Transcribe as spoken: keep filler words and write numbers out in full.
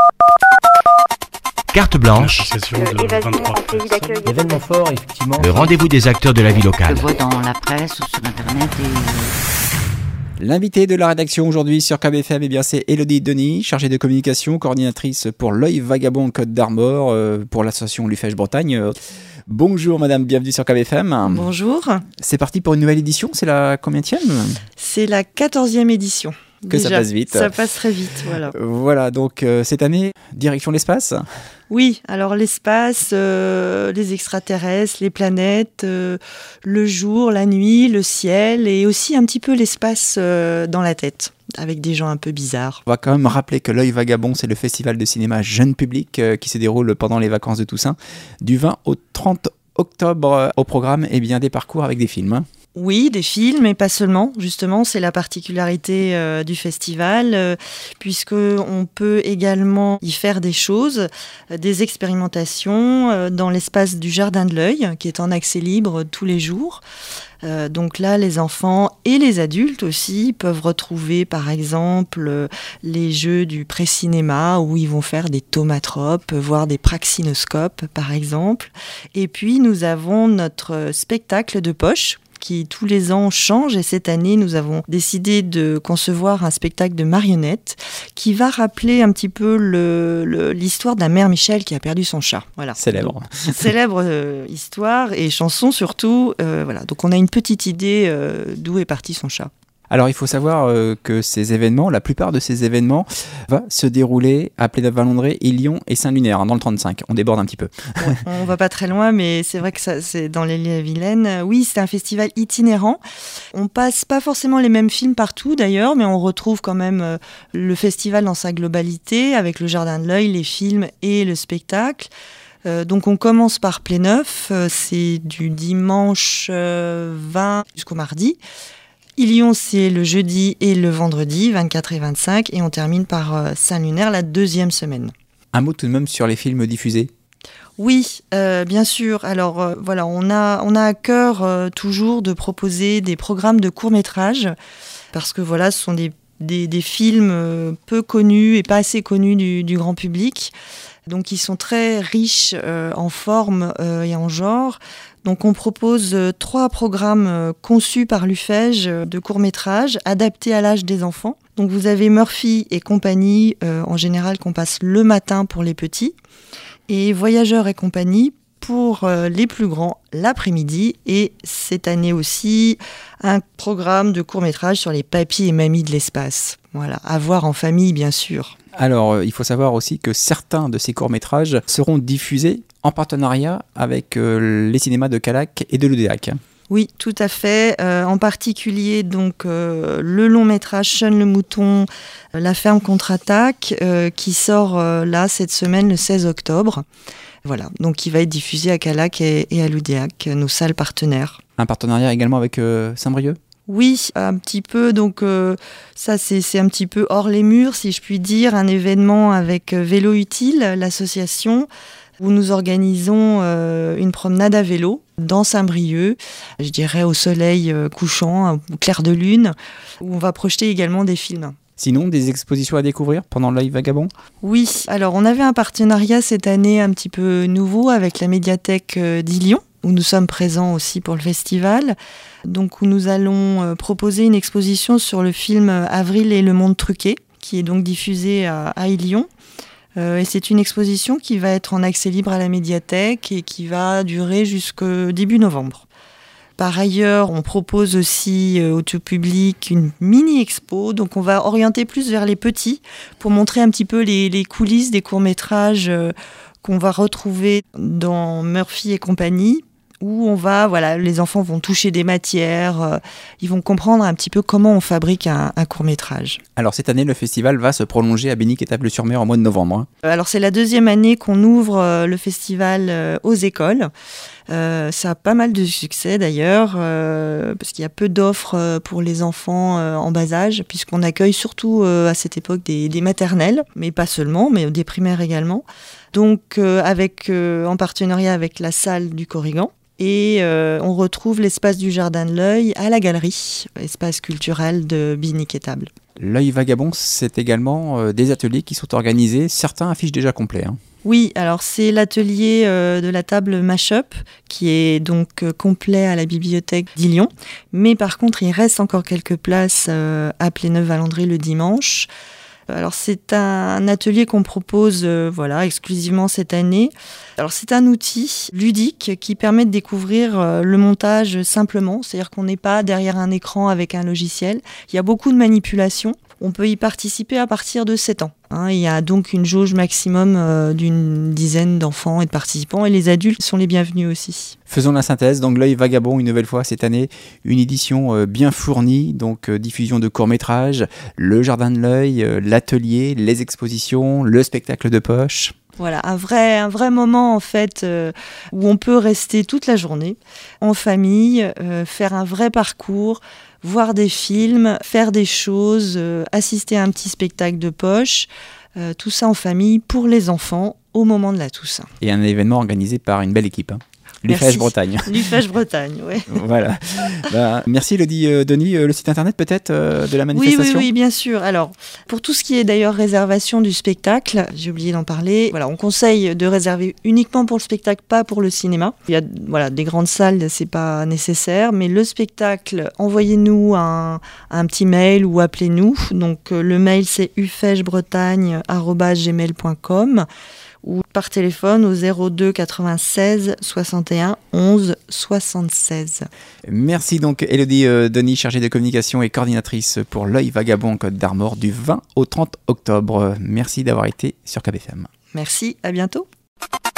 Carte blanche, L'association de vingt-trois personnes. Événement fort, effectivement. le rendez-vous des acteurs de la vie Je locale. le vois dans la presse ou sur internet et... L'invité de la rédaction aujourd'hui sur K B F M, eh bien, c'est Élodie Denis, chargée de communication, coordinatrice pour l'œil vagabond Côte d'Armor, euh, pour l'association Lufège Bretagne. Euh, bonjour madame, bienvenue sur K B F M. Bonjour, C'est parti pour une nouvelle édition, c'est la combienième ? c'est la quatorzième édition. Que ça Déjà, passe vite. Ça passe très vite, voilà. Voilà, donc euh, cette année, direction l'espace. Oui, alors l'espace, euh, les extraterrestres, les planètes, euh, le jour, la nuit, le ciel et aussi un petit peu l'espace euh, dans la tête, avec des gens un peu bizarres. On va quand même rappeler que l'œil vagabond, c'est le festival de cinéma jeune public euh, qui se déroule pendant les vacances de Toussaint, du vingt au trente octobre. euh, Au programme, eh bien, des parcours avec des films. hein. Oui, des films, mais pas seulement. Justement, c'est la particularité euh, du festival, euh, puisque on peut également y faire des choses, euh, des expérimentations euh, dans l'espace du Jardin de l'Œil, qui est en accès libre tous les jours. Euh, donc là, les enfants et les adultes aussi peuvent retrouver, par exemple, euh, les jeux du pré-cinéma où ils vont faire des tomatropes, voire des praxinoscopes, par exemple. Et puis, nous avons notre spectacle de poche qui tous les ans change, et cette année nous avons décidé de concevoir un spectacle de marionnettes qui va rappeler un petit peu le, le, l'histoire de la mère Michel qui a perdu son chat. Voilà. Célèbre. Donc, célèbre euh, histoire et chanson surtout. Euh, voilà. Donc on a une petite idée euh, d'où est parti son chat. Alors, il faut savoir euh, que ces événements, la plupart de ces événements, va se dérouler à Plénave-Valandré, Lyon et Saint-Lunaire, hein, dans le trente-cinq. On déborde un petit peu. Ouais, on va pas très loin, mais c'est vrai que ça, c'est dans l'Ille-et-Vilaine. Oui, c'est un festival itinérant. On passe pas forcément les mêmes films partout d'ailleurs, mais on retrouve quand même euh, le festival dans sa globalité, avec le Jardin de l'Œil, les films et le spectacle. Euh, donc on commence par Pléneuf, euh, c'est du dimanche euh, vingt jusqu'au mardi. Lyon, c'est le jeudi et le vendredi, vingt-quatre et vingt-cinq, et on termine par euh, Saint-Lunaire, la deuxième semaine. Un mot tout de même sur les films diffusés. Oui, euh, bien sûr. Alors euh, voilà, on a, on a à cœur euh, toujours de proposer des programmes de court-métrage, parce que voilà, ce sont des, des, des films euh, peu connus et pas assez connus du, du grand public. Donc ils sont très riches euh, en forme euh, et en genre. Donc on propose euh, trois programmes euh, conçus par Lufège euh, de courts-métrages adaptés à l'âge des enfants. Donc vous avez Murphy et compagnie, euh, en général qu'on passe le matin pour les petits, et Voyageurs et compagnie pour euh, les plus grands l'après-midi, et cette année aussi un programme de court-métrage sur les papis et mamies de l'espace. Voilà, à voir en famille bien sûr. Alors, euh, il faut savoir aussi que certains de ces courts-métrages seront diffusés en partenariat avec euh, les cinémas de Calac et de l'U D A C. Oui, tout à fait. Euh, en particulier, donc euh, le long métrage Sean le mouton, euh, La ferme contre-attaque, euh, qui sort euh, là cette semaine le seize octobre. Voilà, donc il va être diffusé à Calac et, et à l'U D A C, nos salles partenaires. Un partenariat également avec euh, Saint-Brieuc. Oui, un petit peu. Donc euh, ça, c'est, c'est un petit peu hors les murs, si je puis dire. Un événement avec euh, Vélo Utile, l'association, où nous organisons euh, une promenade à vélo dans Saint-Brieuc, je dirais au soleil euh, couchant, au clair de lune, où on va projeter également des films. Sinon, des expositions à découvrir pendant l'œil vagabond. Oui, alors on avait un partenariat cette année un petit peu nouveau avec la médiathèque euh, d'Illion, où nous sommes présents aussi pour le festival. Donc où nous allons euh, proposer une exposition sur le film Avril et le monde truqué, qui est donc diffusé à, à Lyon. Euh, et c'est une exposition qui va être en accès libre à la médiathèque et qui va durer jusqu'au début novembre. Par ailleurs, on propose aussi euh, au tout public une mini-expo, donc on va orienter plus vers les petits pour montrer un petit peu les, les coulisses des courts-métrages euh, qu'on va retrouver dans Murphy et compagnie, où on va, voilà, les enfants vont toucher des matières, euh, ils vont comprendre un petit peu comment on fabrique un, un court-métrage. Alors cette année, le festival va se prolonger à Bénic-Étable-sur-Mer en mois de novembre. hein. Alors c'est la deuxième année qu'on ouvre euh, le festival euh, aux écoles. Euh, ça a pas mal de succès d'ailleurs, euh, parce qu'il y a peu d'offres euh, pour les enfants euh, en bas âge, puisqu'on accueille surtout euh, à cette époque des, des maternelles, mais pas seulement, mais des primaires également. Donc euh, avec, euh, en partenariat avec la salle du Corrigan. Et euh, on retrouve l'espace du Jardin de l'Œil à la galerie, espace culturel de Bénic-Étable. L'œil vagabond, c'est également euh, des ateliers qui sont organisés. Certains affichent déjà complet. Hein. Oui, alors c'est l'atelier euh, de la table Mashup qui est donc euh, complet à la bibliothèque d'Illion. Mais par contre, il reste encore quelques places euh, à Pléneuf-Valandré le dimanche. Alors c'est un atelier qu'on propose euh, voilà, exclusivement cette année. Alors c'est un outil ludique qui permet de découvrir euh, le montage simplement, c'est-à-dire qu'on n'est pas derrière un écran avec un logiciel. Il y a beaucoup de manipulations. On peut y participer à partir de sept ans. Hein. Il y a donc une jauge maximum euh, d'une dizaine d'enfants et de participants, et les adultes sont les bienvenus aussi. Faisons la synthèse. Donc l'œil vagabond, une nouvelle fois cette année, une édition euh, bien fournie, donc euh, diffusion de courts-métrages, le jardin de l'œil, euh, l'atelier, les expositions, le spectacle de poche. Voilà, un vrai, un vrai moment en fait euh, où on peut rester toute la journée en famille, euh, faire un vrai parcours, voir des films, faire des choses, euh, assister à un petit spectacle de poche, euh, tout ça en famille pour les enfants au moment de la Toussaint. Et un événement organisé par une belle équipe. Hein. L'Ufège Bretagne. L'Ufège Bretagne, oui. Voilà. Bah, merci Elodie euh, Denis. Euh, le site internet peut-être euh, de la manifestation. Oui, oui, oui, bien sûr. Alors, pour tout ce qui est d'ailleurs réservation du spectacle, j'ai oublié d'en parler. Voilà, on conseille de réserver uniquement pour le spectacle, pas pour le cinéma. Il y a voilà, des grandes salles, c'est pas nécessaire, mais le spectacle, envoyez-nous un, un petit mail ou appelez-nous. Donc, euh, le mail c'est ufègebretagne arobase gmail point com. Ou par téléphone au zéro deux quatre-vingt-seize soixante et un onze soixante-seize. Merci donc Elodie euh, Denis, chargée de communication et coordinatrice pour l'œil vagabond en Côte d'Armor du vingt au trente octobre. Merci d'avoir été sur K B F M. Merci, à bientôt.